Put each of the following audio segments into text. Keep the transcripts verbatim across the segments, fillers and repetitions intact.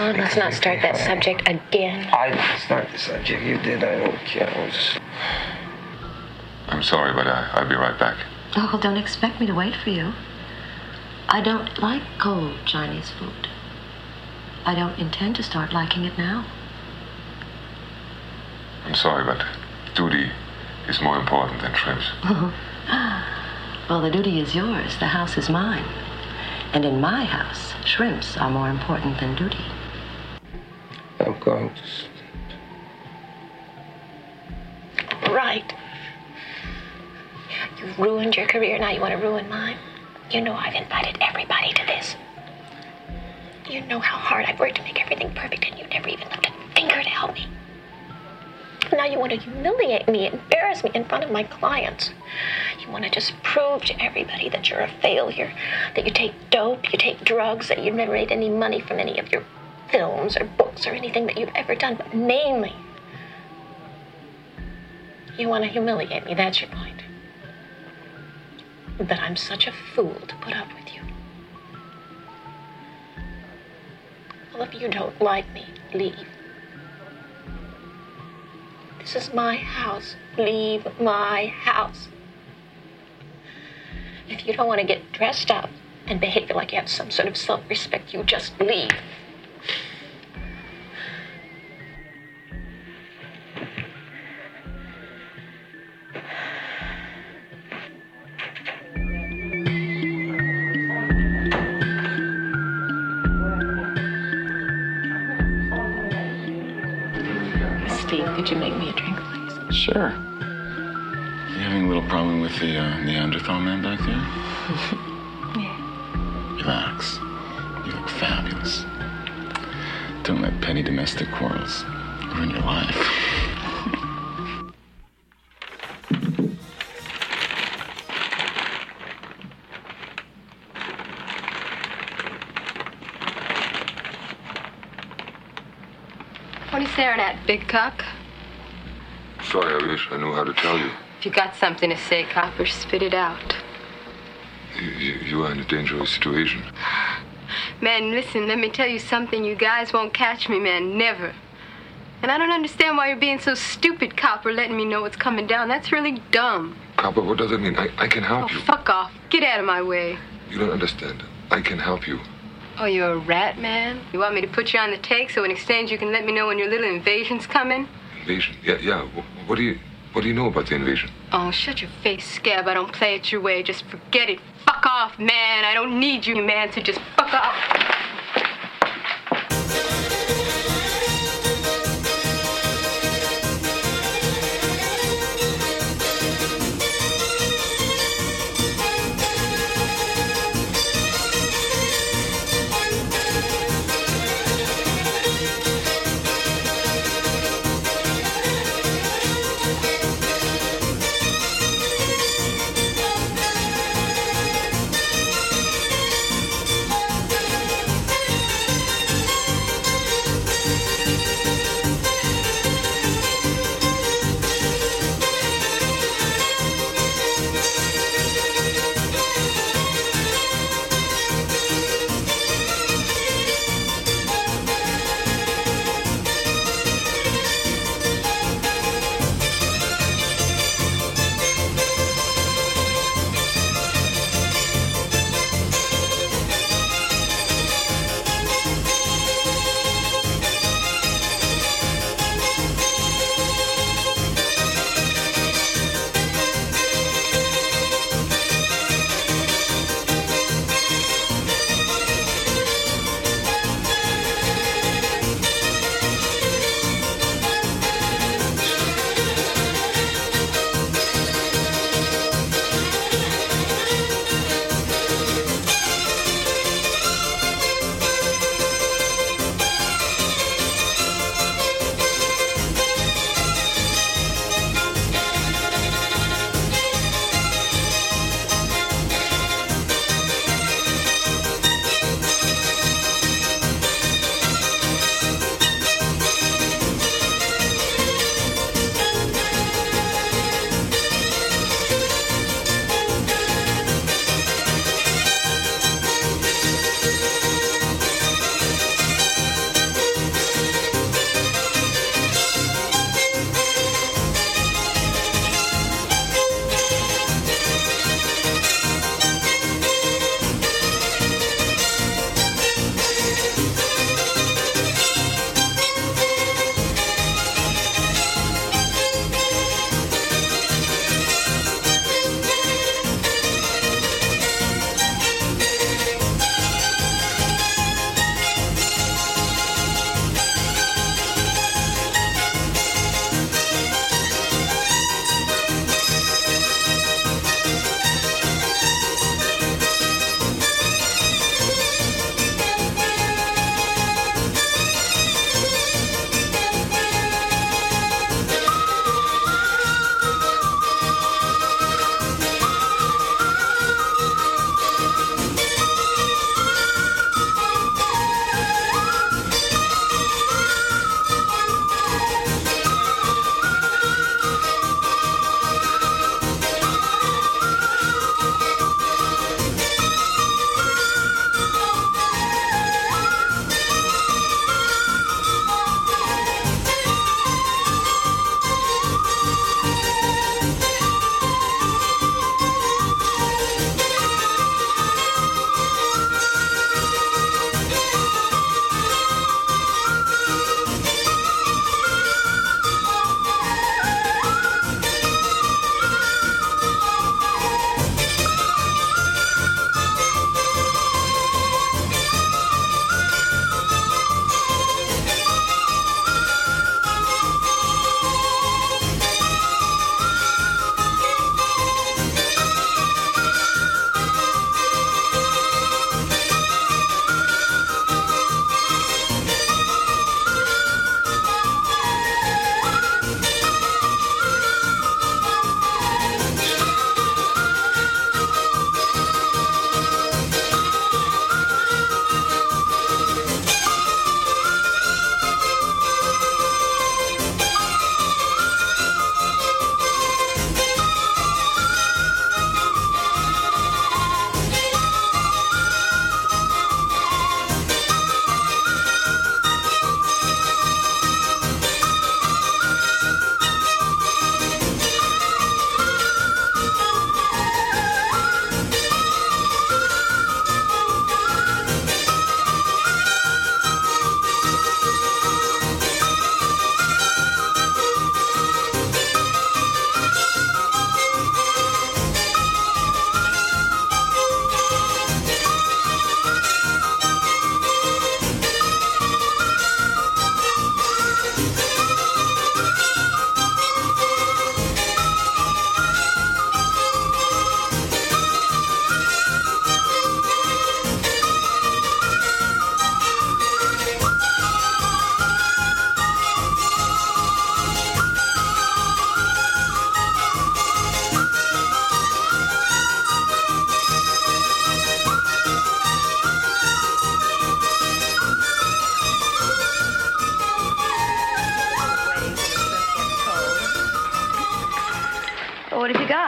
on, let's not start that subject again. I didn't start the subject. You did. I don't care. I was... I'm sorry, but I, I'll be right back. Oh, well, don't expect me to wait for you. I don't like cold Chinese food. I don't intend to start liking it now. I'm sorry, but duty is more important than shrimps. Well, the duty is yours. The house is mine. And in my house, shrimps are more important than duty. I'm going to sleep. Right. You've ruined your career, now you want to ruin mine? You know I've invited everybody to this. You know how hard I've worked to make everything perfect, and you never even lifted a finger to help me. Now you want to humiliate me, embarrass me in front of my clients. You want to just prove to everybody that you're a failure, that you take dope, you take drugs, that you've never made any money from any of your films or books or anything that you've ever done, but mainly, you want to humiliate me, that's your point. That I'm such a fool to put up with you. Well, if you don't like me, leave. This is my house. Leave my house. If you don't want to get dressed up and behave like you have some sort of self-respect, you just leave. Steve, could you make me a drink, please? Sure. You having a little problem with the uh, Neanderthal man back there? Yeah. Relax. You look fabulous. Don't let petty domestic quarrels ruin your life. What are you staring at, big cock? Sorry, I wish I knew how to tell you. If you got something to say, copper, spit it out. You, you, you are in a dangerous situation. Man, listen, let me tell you something. You guys won't catch me, man. Never. And I don't understand why you're being so stupid, copper, letting me know what's coming down. That's really dumb. Copper, what does it mean? I, I can help Oh, you. fuck off. Get out of my way. You don't understand. I can help you. Oh, you're a rat, man? You want me to put you on the take so in exchange you can let me know when your little invasion's coming? Invasion? Yeah, yeah. Wh- What do you what do you know about the invasion? Oh, shut your face, Scab. I don't play it your way. Just forget it. Fuck off, man. I don't need you, man, so just fuck off.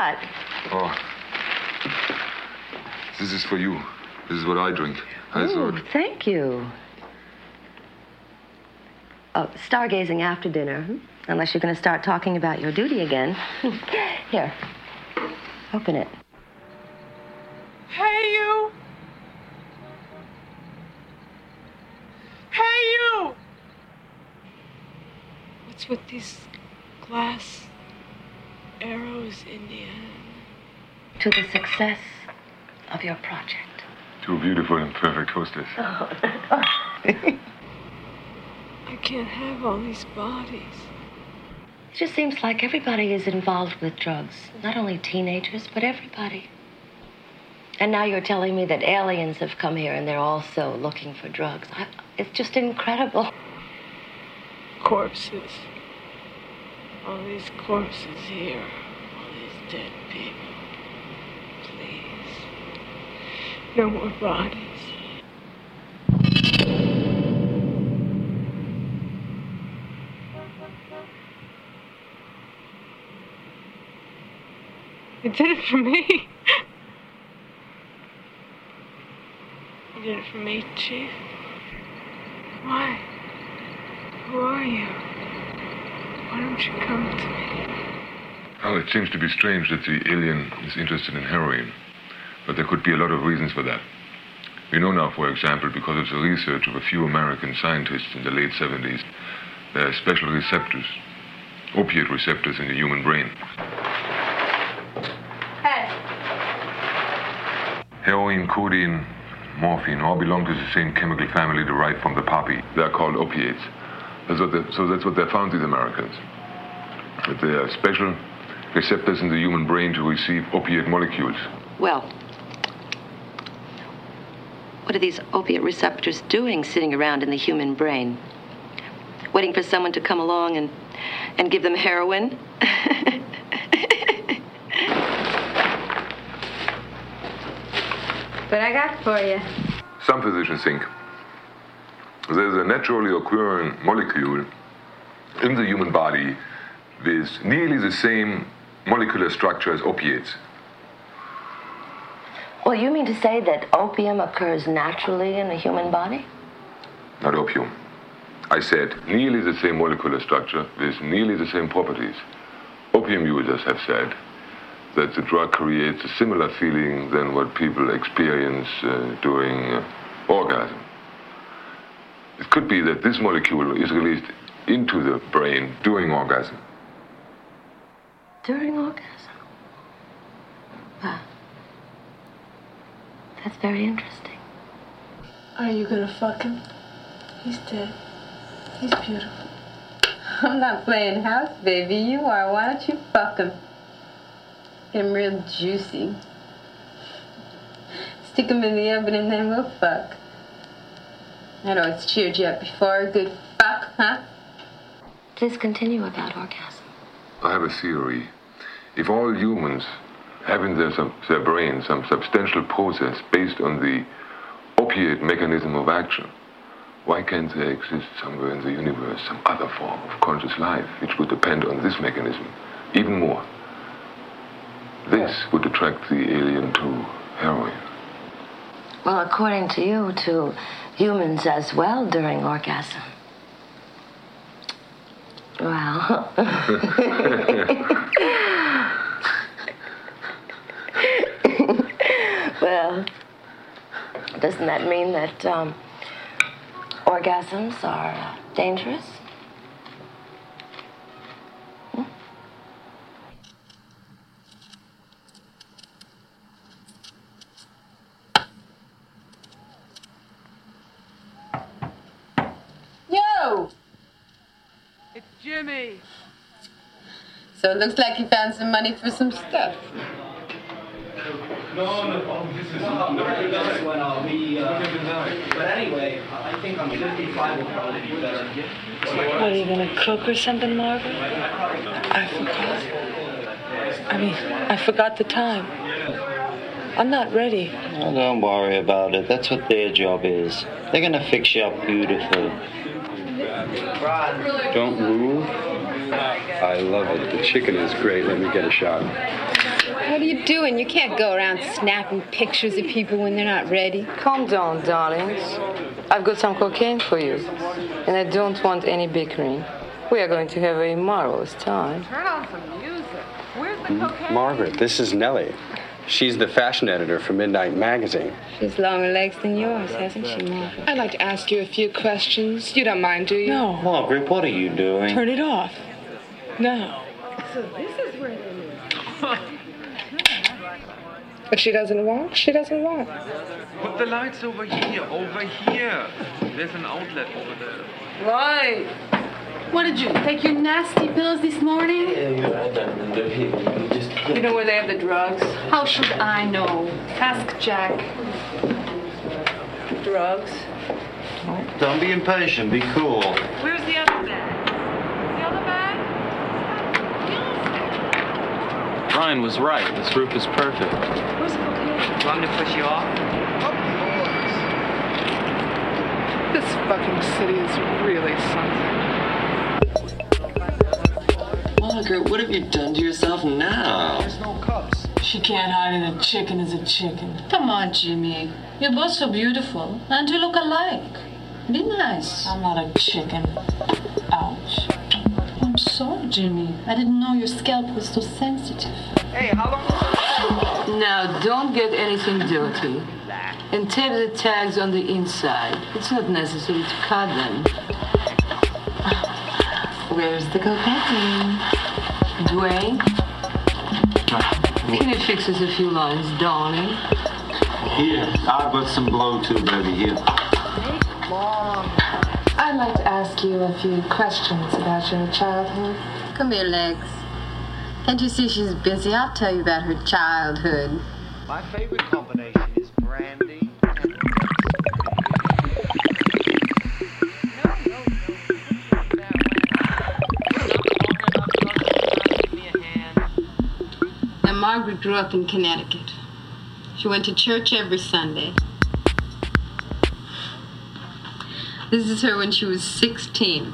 what? Oh. This is for you. This is what I drink. I Ooh, thought. thank you. Oh, stargazing after dinner, hmm? Unless you're going to start talking about your duty again. Here, open it. Hey, you! Hey, you! What's with these glass arrows in the end? To the success of your project. To a beautiful and perfect hostess. Oh. I can't have all these bodies. It just seems like everybody is involved with drugs. Not only teenagers, but everybody. And now you're telling me that aliens have come here and they're also looking for drugs. I, it's just incredible. Corpses. All these corpses here. All these dead people. Please. No more bodies. You did it for me. You did it for me, Chief. Why? Who are you? Why don't you come to me? Well, it seems to be strange that the alien is interested in heroin. But there could be a lot of reasons for that. We know now, for example, because of the research of a few American scientists in the late seventies, there are special receptors, opiate receptors in the human brain. Hey. Heroin, codeine, morphine all belong to the same chemical family derived from the poppy. They are called opiates. That's what they, so that's what they found, these Americans. That there are special receptors in the human brain to receive opiate molecules. Well, what are these opiate receptors doing sitting around in the human brain? Waiting for someone to come along and, and give them heroin? What I got for you? Some physicians think there's a naturally occurring molecule in the human body with nearly the same molecular structure as opiates. Well, you mean to say that opium occurs naturally in the human body? Not opium. I said nearly the same molecular structure with nearly the same properties. Opium users have said that the drug creates a similar feeling than what people experience uh, during uh, orgasm. It could be that this molecule is released into the brain during orgasm. During orgasm? Wow. That's very interesting. Are you gonna fuck him? He's dead. He's beautiful. I'm not playing house, baby. You are. Why don't you fuck him? Get him real juicy. Stick him in the oven and then we'll fuck. I know it's cheered you up before. A good fuck, huh? Please continue about orgasm. I have a theory. If all humans have in their, some, their brain some substantial process based on the opiate mechanism of action, why can't there exist somewhere in the universe some other form of conscious life which would depend on this mechanism even more? This would attract the alien to heroin. Well, according to you, to humans as well during orgasm. Well. Well, doesn't that mean that um, orgasms are uh, dangerous? Hmm? Yo! It's Jimmy. So it looks like you found some money for some stuff. No, no, this is not this one. Uh, we, uh, but anyway, I think I'm fifty-five will probably be better. What, are you gonna cook or something, Margaret? I forgot. I mean, I forgot the time. I'm not ready. Oh, don't worry about it. That's what their job is. They're gonna fix you up beautifully. Don't move. I love it. The chicken is great. Let me get a shot. What are you doing? You can't go around snapping pictures of people when they're not ready. Calm down, darlings. I've got some cocaine for you, and I don't want any bickering. We are going to have a marvelous time. Turn on some music. Where's the cocaine? Margaret, this is Nellie. She's the fashion editor for Midnight Magazine. She's longer legs than yours, hasn't she, Margaret? I'd like to ask you a few questions. You don't mind, do you? No. Margaret, what are you doing? Turn it off. No. So this is where they live. If she doesn't want, she doesn't want. Put the lights over here, over here. There's an outlet over there. Right. What did you take your nasty pills this morning? You know where they have the drugs? How should I know? Ask Jack. Drugs? Don't be impatient. Be cool. Where's the other bag? The other bag? Ryan was right. This roof is perfect. Where's the cocaine? Want me to push you off? This fucking city is really something. Margaret, what have you done to yourself now? There's no cups. She can't hide it. A chicken is a chicken. Come on, Jimmy. You're both so beautiful. And you look alike. Be nice. I'm not a chicken. Ouch. I'm sorry, Jimmy. I didn't know your scalp was so sensitive. Hey, how long? Now, don't get anything dirty. And tape the tags on the inside. It's not necessary to cut them. Where's the cocaine? Dwayne? Can you fix us a few lines, darling? Here, I've got some blow too, baby. Here. Mom. I'd like to ask you a few questions about your childhood. Come here, Legs. Can't you see she's busy? I'll tell you about her childhood. My favorite combination is brandy and Now, Margaret grew up in Connecticut. She went to church every Sunday. This is her when she was sixteen.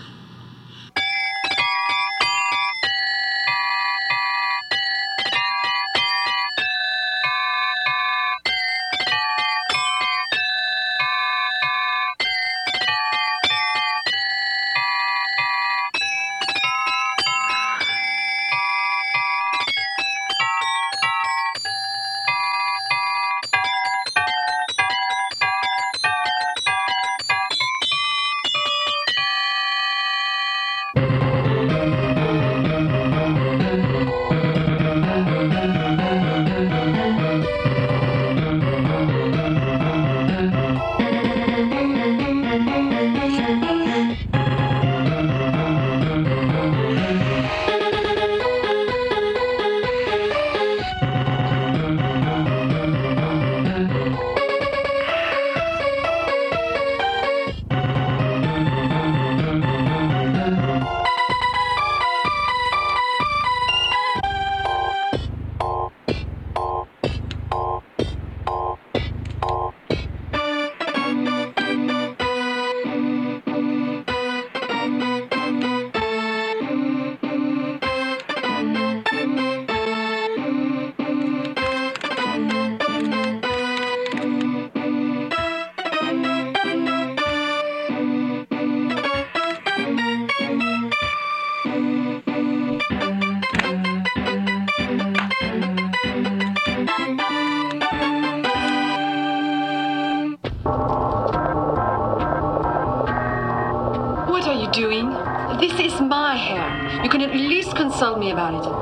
What are you doing? This is my hair. You can at least consult me about it.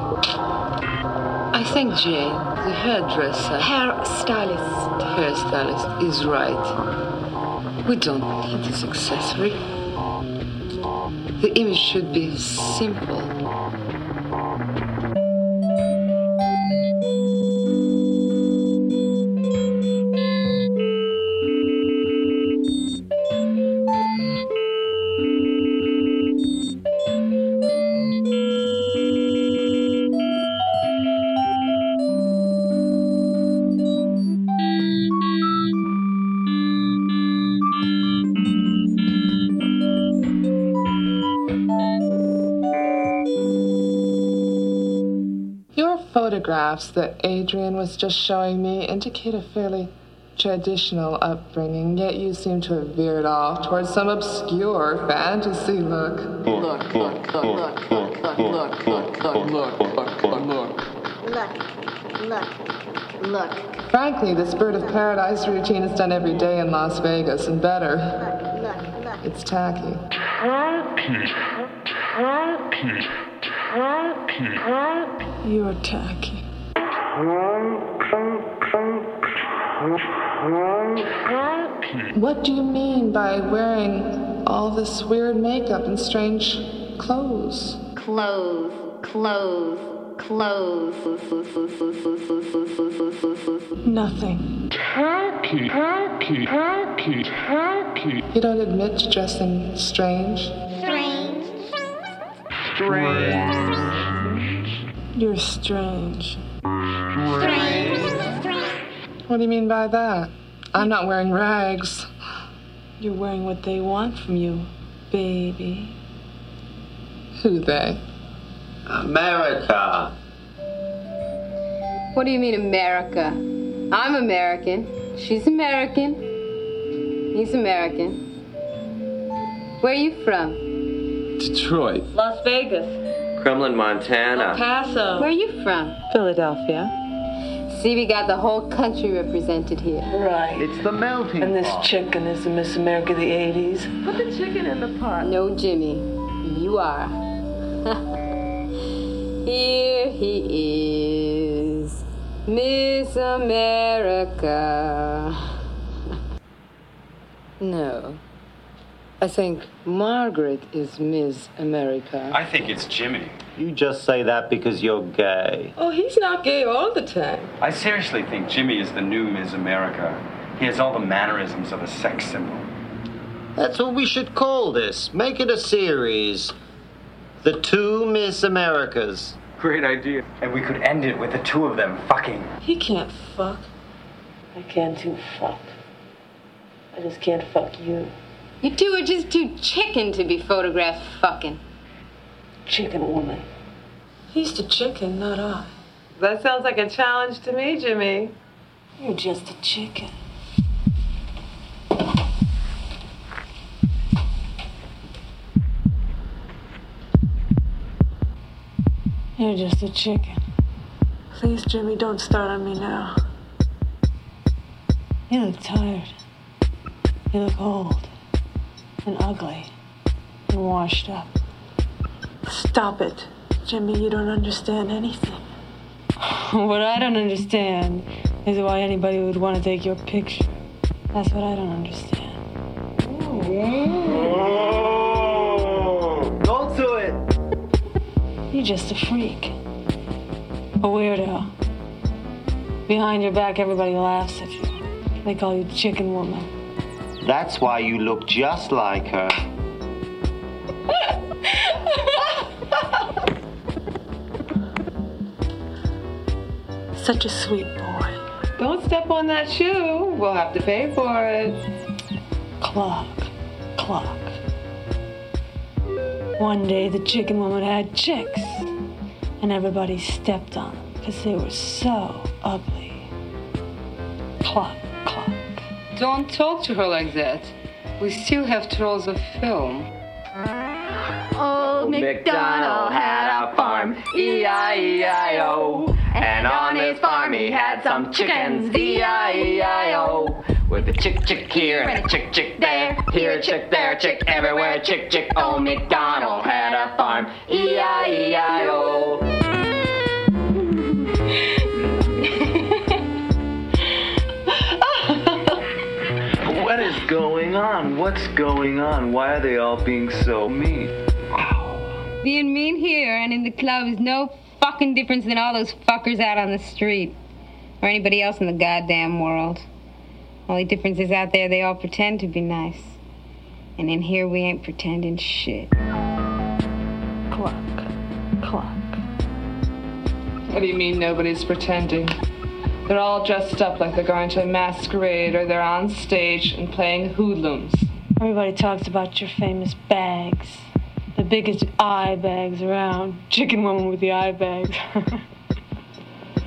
I think Jane, the hairdresser, Hair stylist. hairstylist, is right. We don't need this accessory. The image should be simple. photographs that Adrian was just showing me indicate a fairly traditional upbringing, yet you seem to have veered off towards some obscure fantasy look. Look, look, look, look, look, look, look, look, look, look, look. Look, look, look. Frankly, this Bird of Paradise routine is done every day in Las Vegas, and better. Look, look, look. It's tacky. You're tacky. What do you mean by wearing all this weird makeup and strange clothes? Clothes, clothes, clothes. Nothing. Tacky, tacky, tacky, tacky. You don't admit to dressing strange? Strange. Strange. You're strange. Strange. What do you mean by that? I'm not wearing rags. You're wearing what they want from you, baby. Who they? America. What do you mean, America? I'm American. She's American. He's American. Where are you from? Detroit. Las Vegas. Kremlin, Montana. El Paso. Where are you from? Philadelphia. See, we got the whole country represented here. Right. It's the melting And this pot. chicken is the Miss America of the eighties. Put the chicken in the pot. No, Jimmy. You are. Here he is, Miss America. No. I think Margaret is Miss America. I think it's Jimmy. You just say that because you're gay. Oh, he's not gay all the time. I seriously think Jimmy is the new Miss America. He has all the mannerisms of a sex symbol. That's what we should call this. Make it a series. The Two Miss Americas. Great idea. And we could end it with the two of them fucking. He can't fuck. I can't too fuck. I just can't fuck you. You two are just too chicken to be photographed fucking. Chicken woman. He's the chicken, not I. That sounds like a challenge to me, Jimmy. You're just a chicken. You're just a chicken. Please, Jimmy, don't start on me now. You look tired. You look old and ugly and washed up. Stop it, Jimmy. You don't understand anything. What I don't understand is why anybody would want to take your picture. That's what I don't understand. Don't do it. You're just a freak. A weirdo. Behind your back, everybody laughs at you. They call you chicken woman. That's why you look just like her. Such a sweet boy. Don't step on that shoe. We'll have to pay for it. Clock. Clock. One day the chicken woman had chicks, and everybody stepped on them because they were so ugly. Clock. Clock. Don't talk to her like that. We still have trolls of film. Old MacDonald had a farm, E I E I O. And on his farm he had some chickens, E I E I O. With a chick chick here and a chick chick there, here a chick, there a chick, everywhere a chick chick. Old MacDonald had a farm, E I E I O. What is going on? What's going on? Why are they all being so mean? Being mean here and in the club is no fucking difference than all those fuckers out on the street. Or anybody else in the goddamn world. Only difference is out there they all pretend to be nice. And in here we ain't pretending shit. Clock. Clock. What do you mean nobody's pretending? They're all dressed up like they're going to a masquerade or they're on stage and playing hoodlums. Everybody talks about your famous bags. The biggest eye bags around. Chicken woman with the eye bags.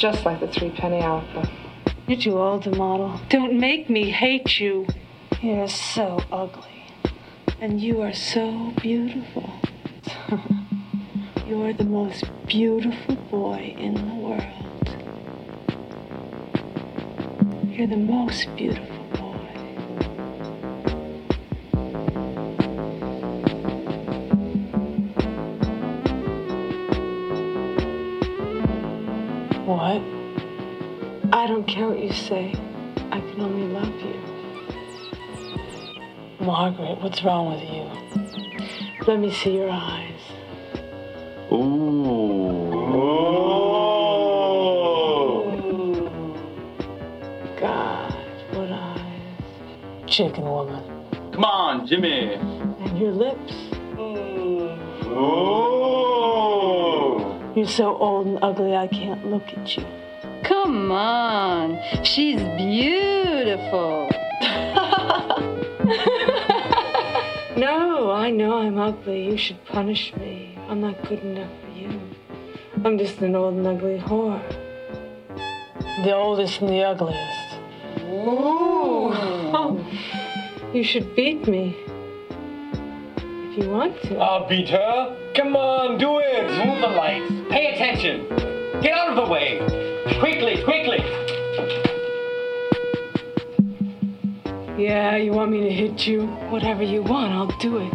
just like the Three-Penny Alpha. You're too old to model. Don't make me hate you. You're so ugly. And you are so beautiful. You're the most beautiful boy in the world. You're the most beautiful boy. What? I don't care what you say. I can only love you. Margaret, what's wrong with you? Let me see your eyes. Ooh. Ooh. God, what eyes. Chicken woman. Come on, Jimmy. And your lips. Ooh. You're so old and ugly I can't look at you. Come on. She's beautiful. No, I know I'm ugly. You should punish me. I'm not good enough for you. I'm just an old and ugly whore. The oldest and the ugliest. Ooh. You should beat me. If you want to. I'll beat her. Come on, do it. Move the lights. Pay attention. Get out of the way. Quickly, quickly. Yeah, you want me to hit you? Whatever you want, I'll do it.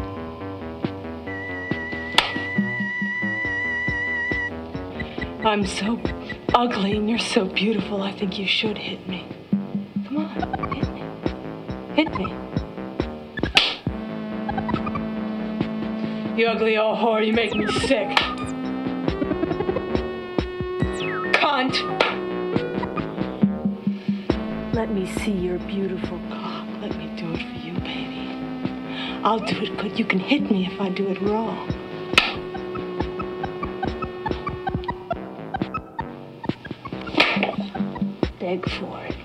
I'm so ugly and you're so beautiful, I think you should hit me. Come on, hit me. Hit me. You ugly old whore, you make me sick. Cunt! Let me see your beautiful cock. Let me do it for you, baby. I'll do it good. You can hit me if I do it wrong. Beg for it.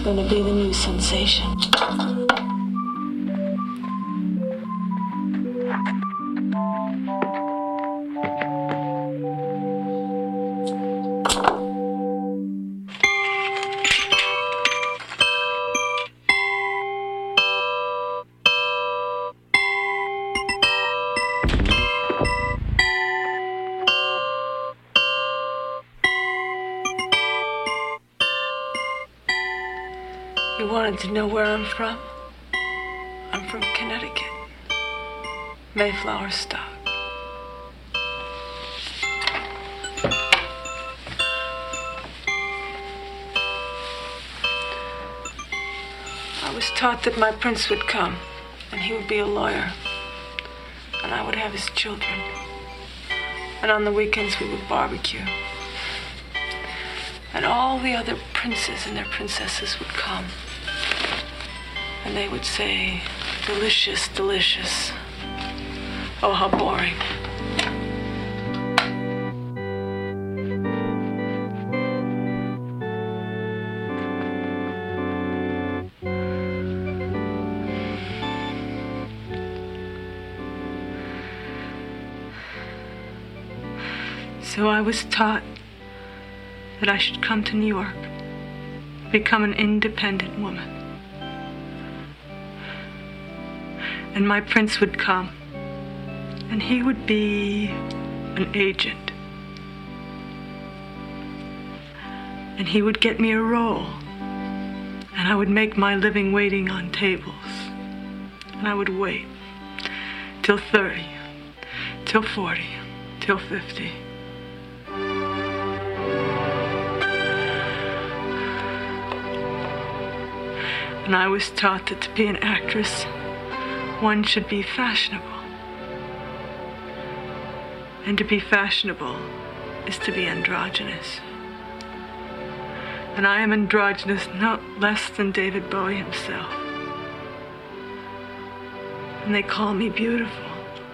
going to be the new sensation. You wanted to know where I'm from? I'm from Connecticut. Mayflower stock. I was taught that my prince would come, and he would be a lawyer, and I would have his children. And on the weekends we would barbecue. And all the other princes and their princesses would come. And they would say, delicious, delicious. Oh, how boring. So I was taught that I should come to New York, become an independent woman. And my prince would come, and he would be an agent. And he would get me a role, and I would make my living waiting on tables. And I would wait till thirty, till forty, till fifty. And I was taught that to be an actress, one should be fashionable. And to be fashionable is to be androgynous. And I am androgynous no less than David Bowie himself. And they call me beautiful.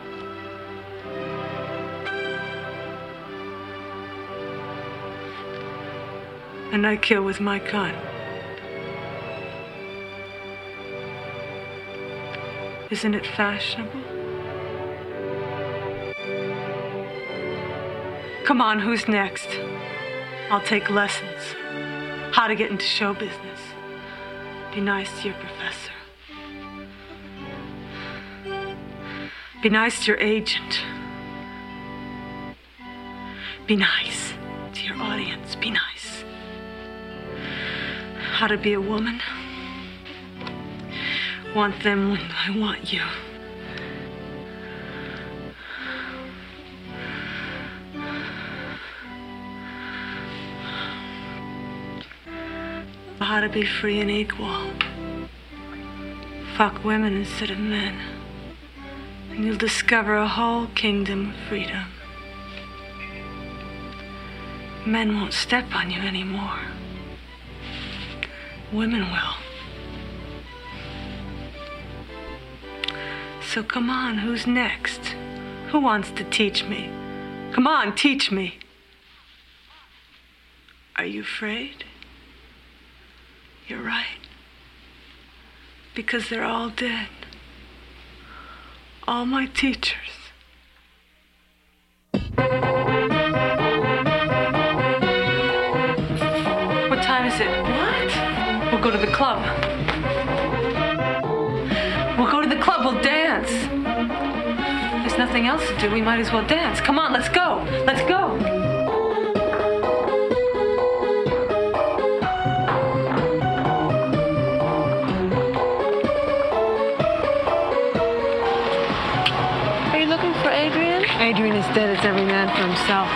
And I kill with my gun. Isn't it fashionable? Come on, who's next? I'll take lessons. How to get into show business. Be nice to your professor. Be nice to your agent. Be nice to your audience. Be nice. How to be a woman. Want them when I want you. How to be free and equal. Fuck women instead of men. And you'll discover a whole kingdom of freedom. Men won't step on you anymore. Women will. So come on, who's next? Who wants to teach me? Come on, teach me. Are you afraid? You're right. Because they're all dead. All my teachers. What time is it? What? We'll go to the club. We'll go to the club, we'll dance. There's nothing else to do, we might as well dance. Come on, let's go, let's go. Are you looking for Adrian? Adrian is dead, it's every man for himself.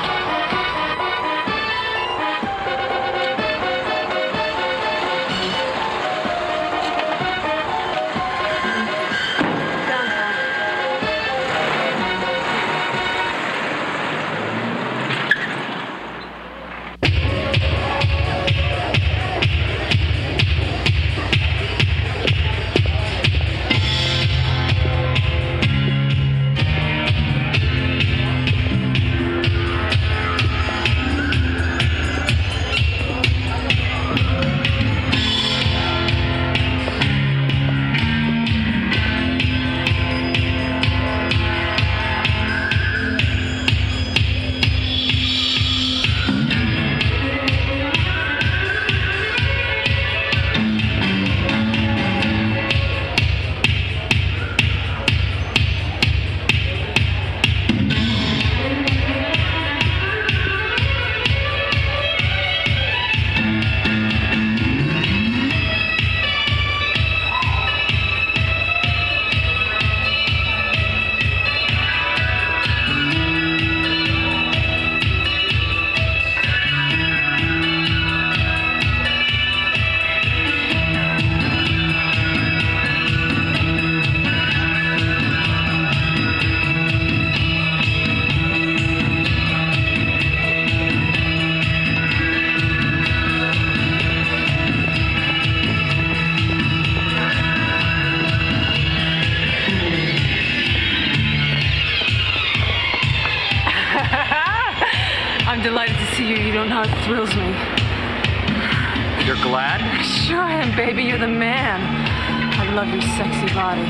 thrills me. You're glad? Sure I am, baby. You're the man. I love your sexy body.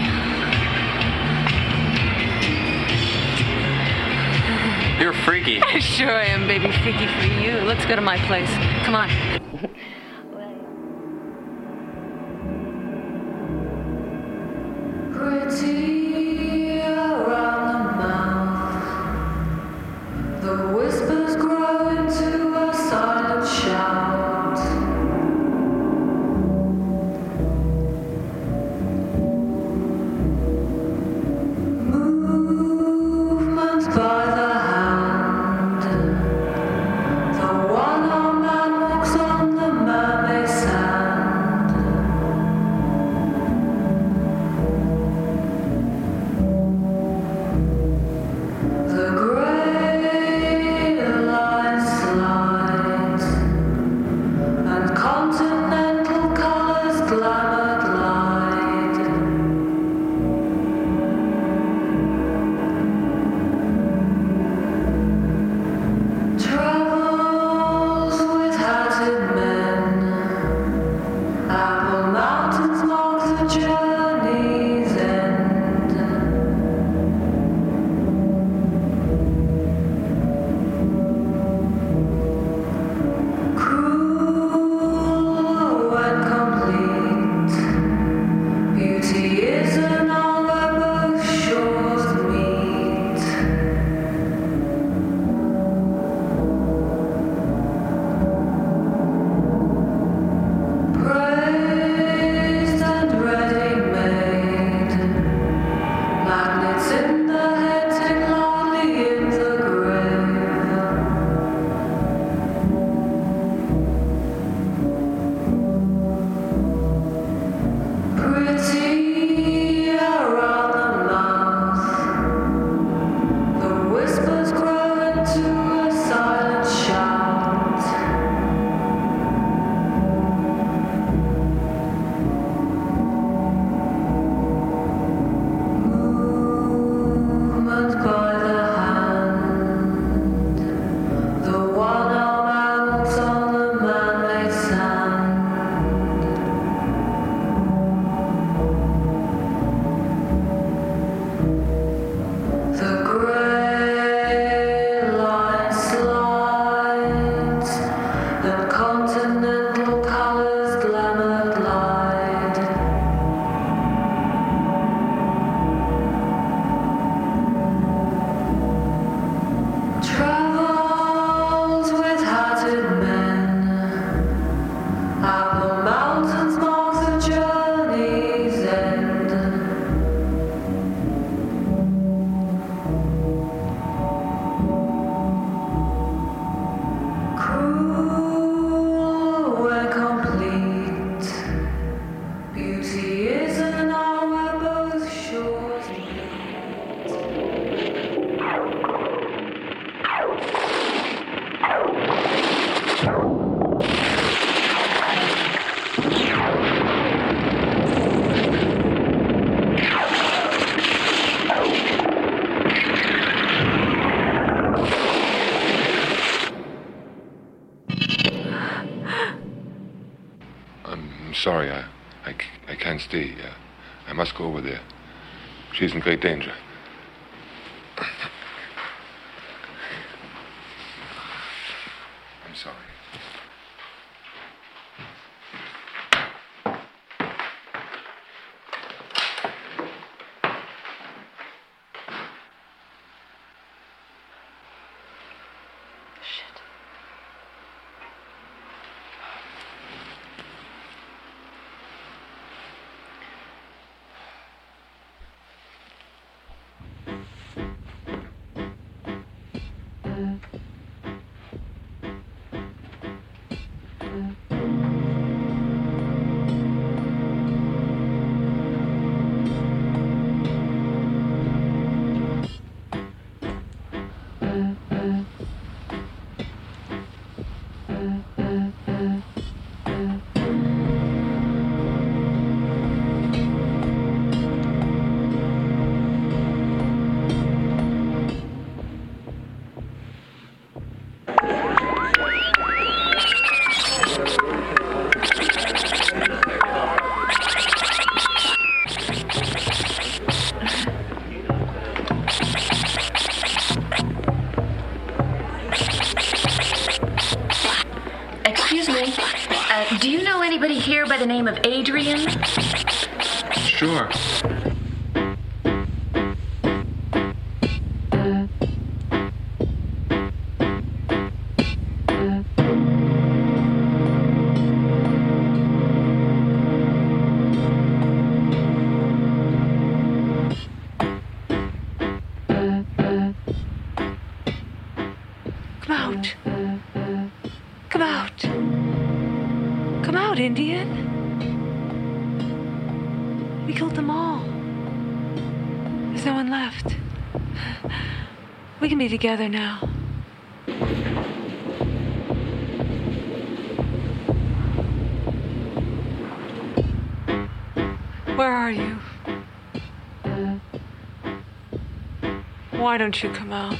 You're freaky. Sure I am, baby. Freaky for you. Let's go to my place. Come on. Pretty around the mouth, the whispers grow into a silent shout. Movements by the hand, the one-armed man walks on the mermaid sand. The grey line slides, and continental colours glamour glide. Travels with hatted men, Apple Mountains mark the journey's end. Cruel and complete, beauty is an all where both shores meet. Praised and ready-made, magnets in the head take loudly in the grave. Pretty around the mouth, the whispers grow into a silent shout. Movement by the hand, the one-armed man walks on the man-made sand. The grey line slides, and continental colours glamour glide. Travels with hatted men, Apple Mountains mark the journey's end. Cruel and complete, beauty is an hour where both shores meet. I'm sorry, I, I, c- I can't stay. Uh, I must go over there. She's in great danger. I'm sorry. Do you know anybody here by the name of Adrian? Sure. Come out. Come out. Come out, Indian. We killed them all. There's no one left. We can be together now. Where are you? Why don't you come out?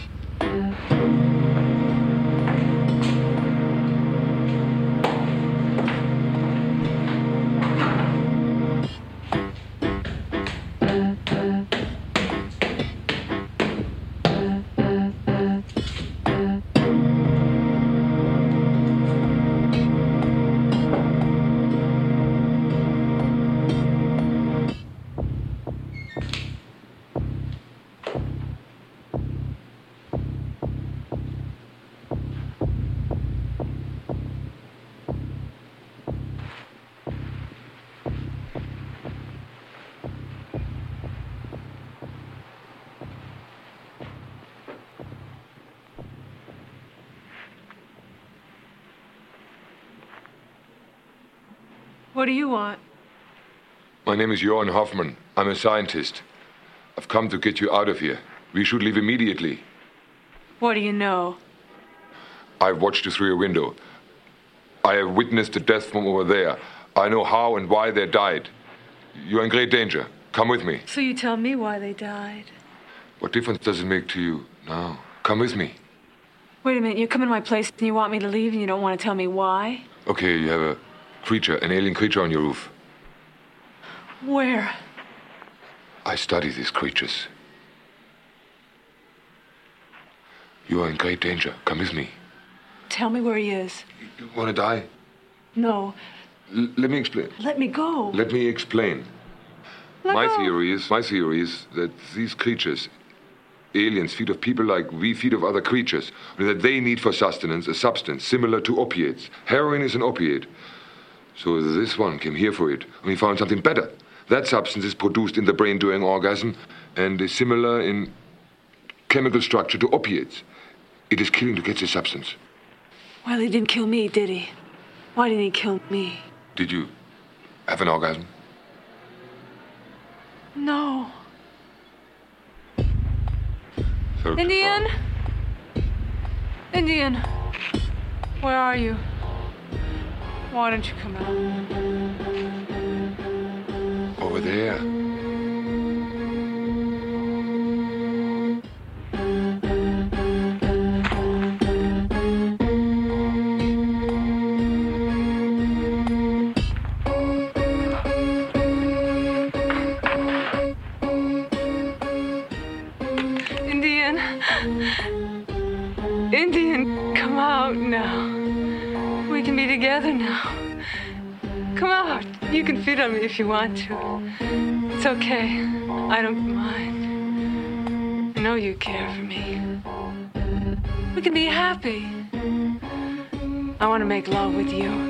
What do you want? My name is Johann Hoffman. I'm a scientist. I've come to get you out of here. We should leave immediately. What do you know? I've watched you through your window. I have witnessed the death from over there. I know how and why they died. You're in great danger. Come with me. So you tell me why they died. What difference does it make to you now? Come with me. Wait a minute, you come in my place and you want me to leave and you don't want to tell me why? Okay, you have a creature, an alien creature on your roof. Where? I study these creatures. You are in great danger. Come with me. Tell me where he is. You want to die? No. L- let me explain. Let me go. Let me explain. Let my go. theory is, my theory is that these creatures, aliens, feed of people like we feed of other creatures, that they need for sustenance a substance similar to opiates. Heroin is an opiate. So this one came here for it, and we found something better. That substance is produced in the brain during orgasm and is similar in chemical structure to opiates. It is killing to get this substance. Well, he didn't kill me, did he? Why didn't he kill me? Did you have an orgasm? No. So Indian? Indian, where are you? Why don't you come out? Over there. Indian. Indian, come out now. We can be together now. Come out. You can feed on me if you want to. It's okay. I don't mind. I know you care for me. We can be happy. I want to make love with you.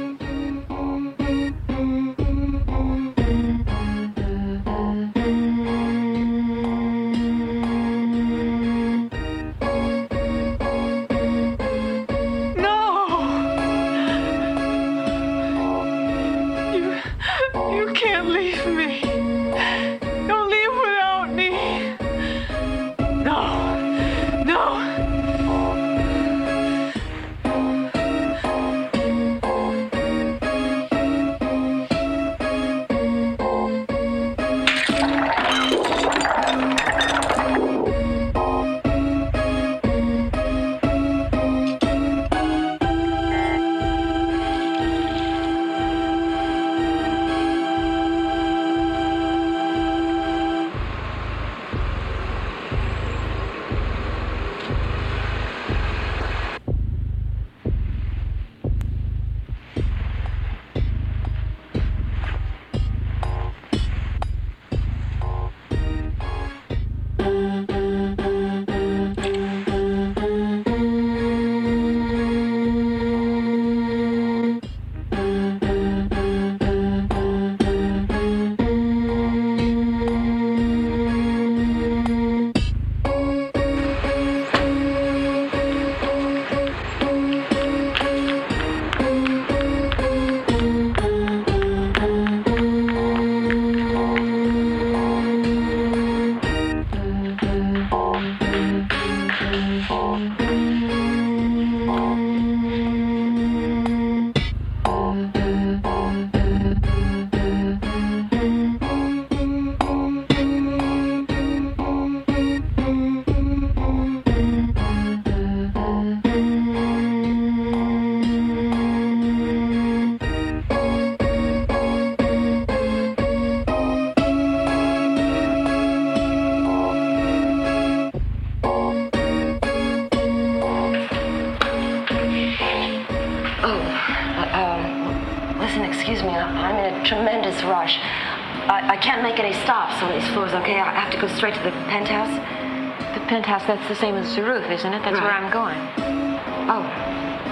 listen, excuse me. I'm in a tremendous rush. I, I can't make any stops on these floors, okay? I have to go straight to the penthouse. The penthouse, that's the same as the roof, isn't it? That's Right. where I'm going. Oh.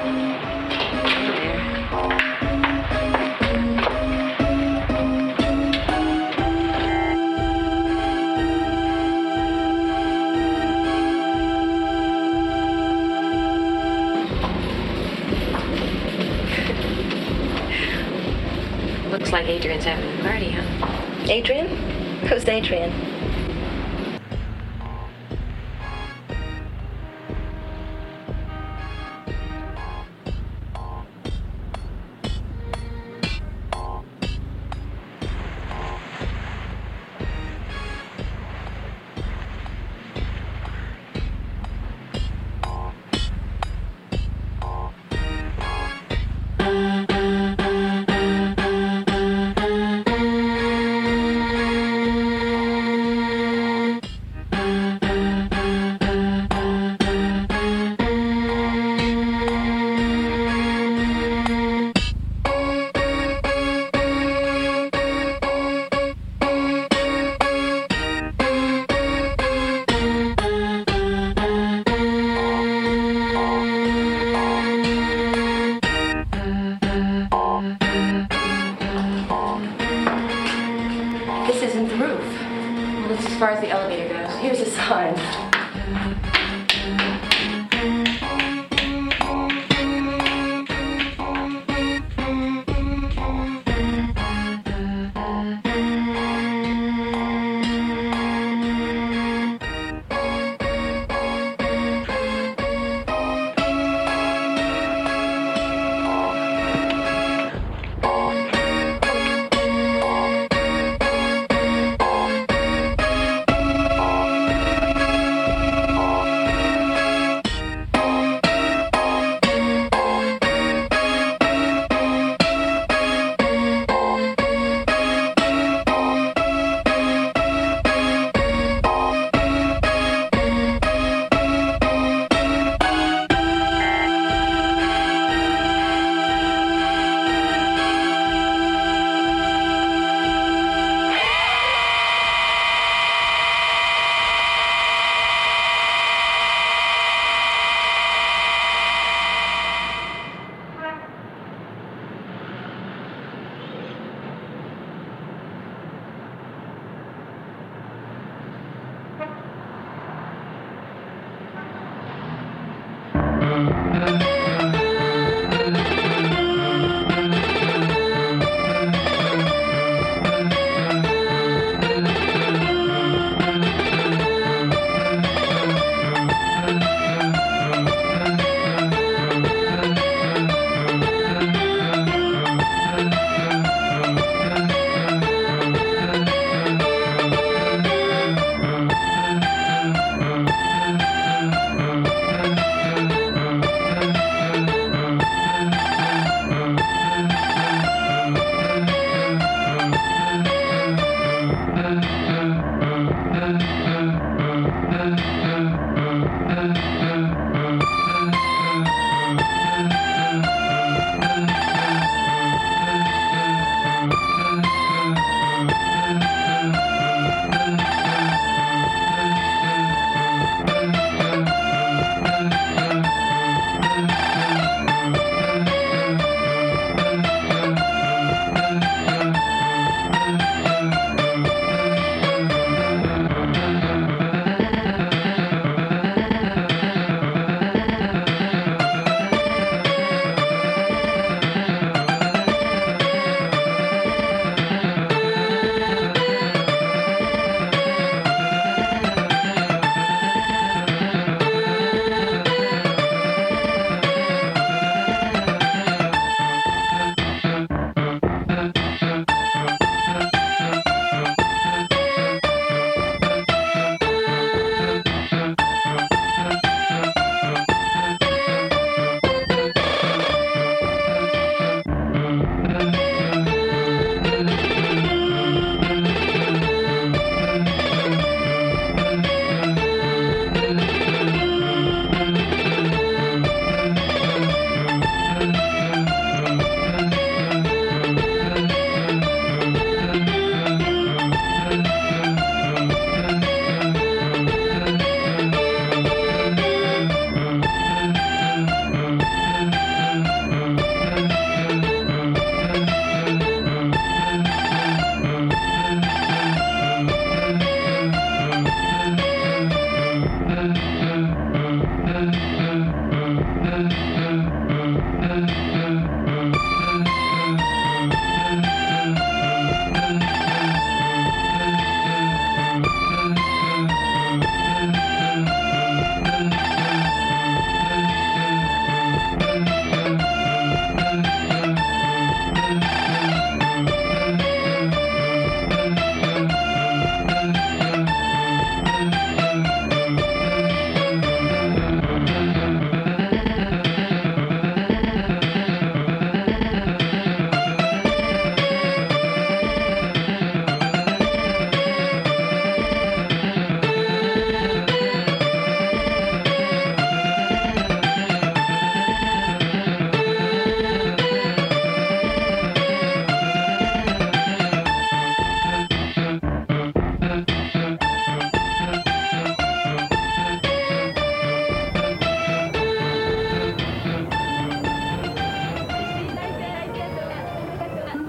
Looks like Adrian's having a party, huh? Adrian? Who's Adrian? This isn't the roof. Well, that's as far as the elevator goes. Here's a sign.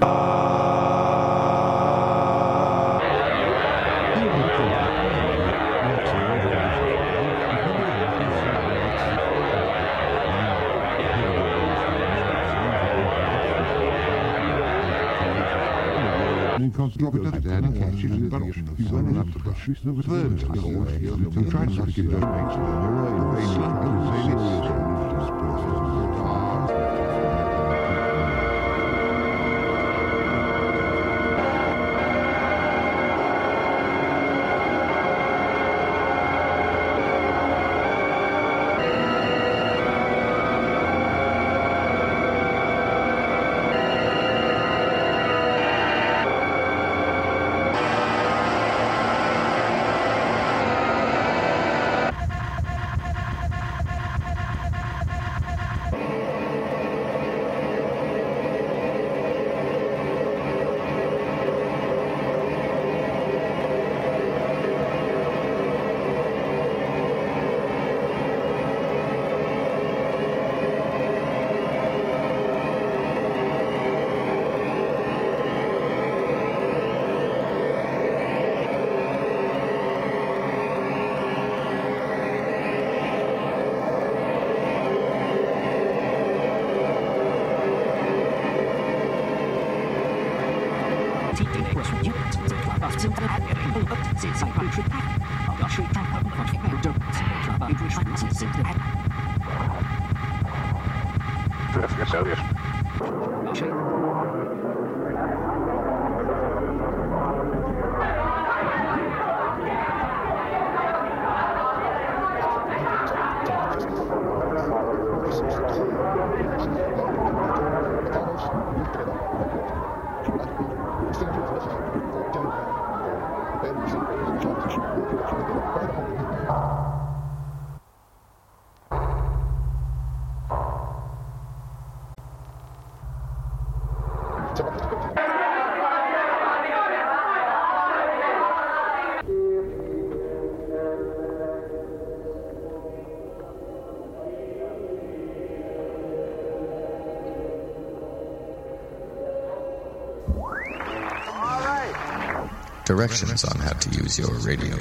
Directions on how to use your radio.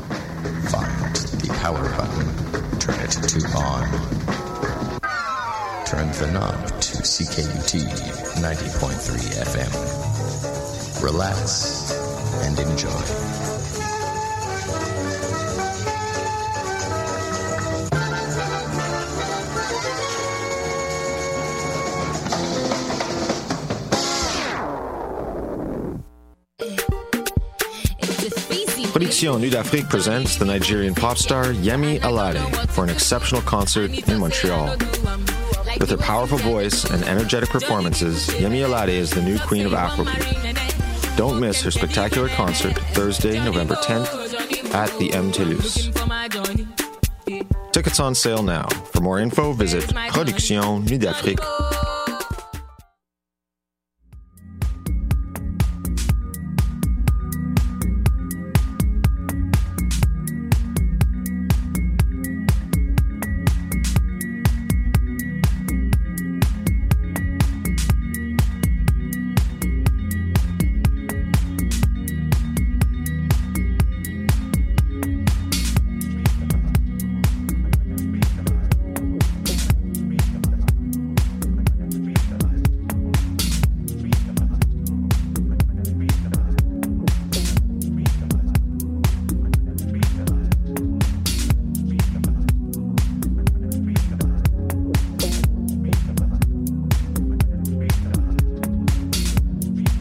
Find the power button. Turn it to on. Turn the knob to C K U T ninety point three F M. Relax and enjoy. Production Nude Afrique presents the Nigerian pop star Yemi Alade for an exceptional concert in Montreal. With her powerful voice and energetic performances, Yemi Alade is the new queen of Afrobeat. Don't miss her spectacular concert Thursday, November tenth at the M. Toulouse. Tickets on sale now. For more info, visit production nude afrique